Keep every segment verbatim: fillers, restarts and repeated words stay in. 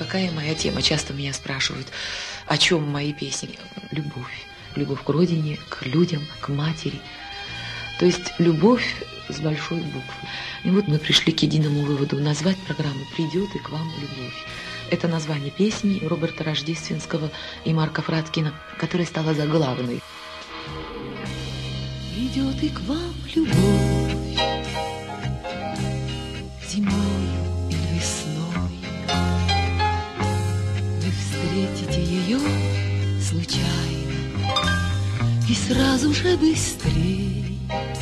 такая моя тема. Часто меня спрашивают, о чем мои песни. Любовь. Любовь к родине, к людям, к матери. То есть любовь с большой буквы. И вот мы пришли к единому выводу. Назвать программу «Придет и к вам любовь». Это название песни Роберта Рождественского и Марка Фраткина, которая стала заглавной. Придет и к вам любовь зимою или весной. Вы встретите ее случайно и сразу же быстрей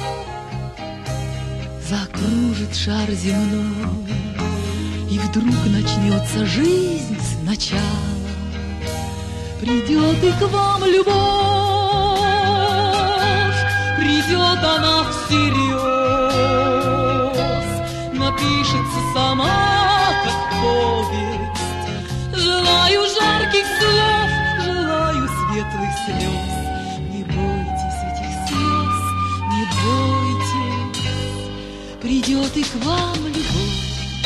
закружит шар земной, и вдруг начнется жизнь сначала. Придет и к вам любовь, придет она всерьез, напишется сама, как повесть. Желаю жарких слов, желаю светлых слез. Не бойтесь этих слез, не бойтесь. Придет и к вам любовь.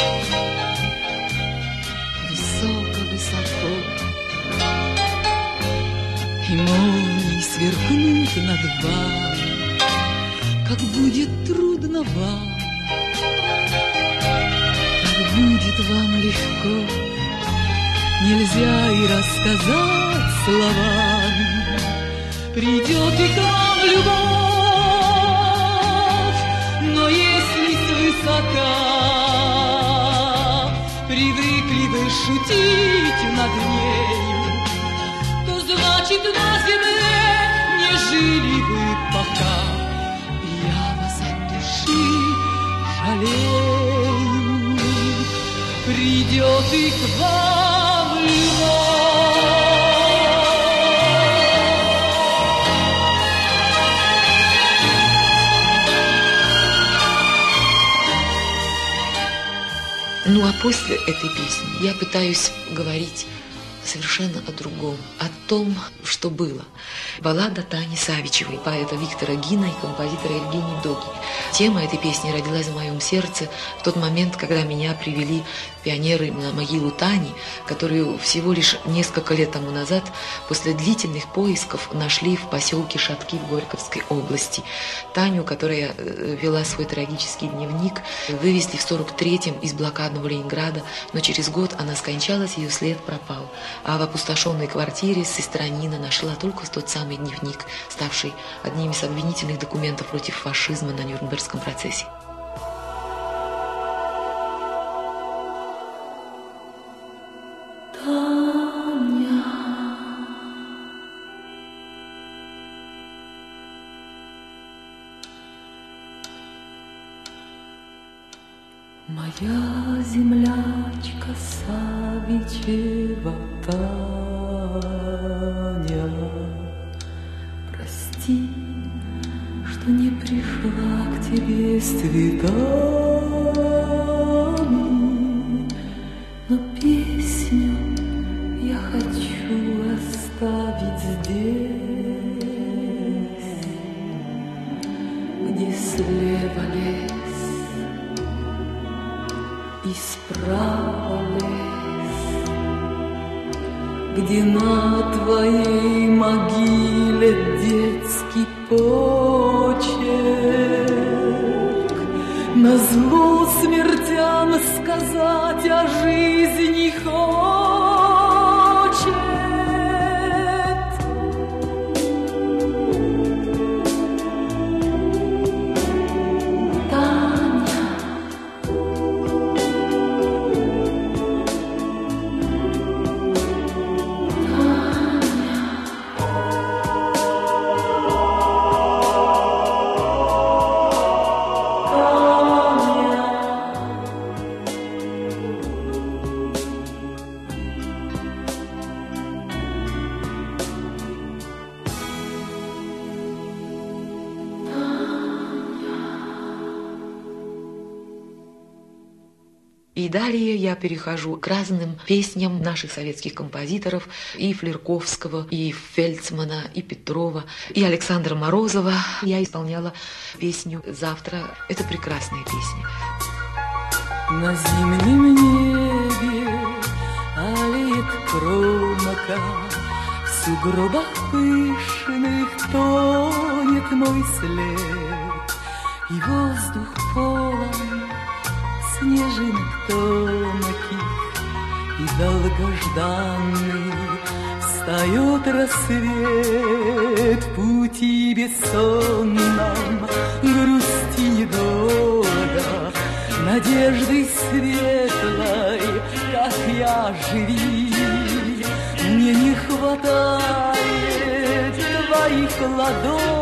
Высоко-высоко, и молнии сверкнут над вами, как будет трудно вам, как будет вам легко, нельзя и рассказать словами. Придет и к вам любовь, но если свысока привыкли вы шутить над нею, то значит на земле не жили вы пока. Я вас от души жалею. Придет и к вам любовь. Ну а после этой песни я пытаюсь говорить совершенно о другом, о том, что было. Баллада Тани Савичевой, поэта Виктора Гина и композитора Евгении Доги. Тема этой песни родилась в моем сердце в тот момент, когда меня привели пионеры на могилу Тани, которую всего лишь несколько лет тому назад, после длительных поисков, нашли в поселке Шатки в Горьковской области. Таню, которая вела свой трагический дневник, вывезли в сорок третьем из блокадного Ленинграда, но через год она скончалась, ее след пропал. А в опустошенной квартире сестра Нина нашла только тот самый дневник, ставший одним из обвинительных документов против фашизма на Нюрнбергском процессе. Таня, моя землячка Савичева Таня, прости, что не пришла к тебе с цветами, но песню я хочу оставить здесь, где слева лес и справа лес, где на твоей могиле детский почерк, назло смертям сказать о жизни хочет. Таня, И далее я перехожу к разным песням наших советских композиторов, и Флерковского, и Фельдсмана, и Петрова, и Александра Морозова. Я исполняла песню «Завтра». Это прекрасная песня. На зимнем небе нет промока, в сугробах пышных тонет мой след, и воздух полон снежинок тонких, и долгожданный встает рассвет. В пути бессонном грусти недолго, надежды светлой, как я, живи. Мне не хватает твоих ладоней,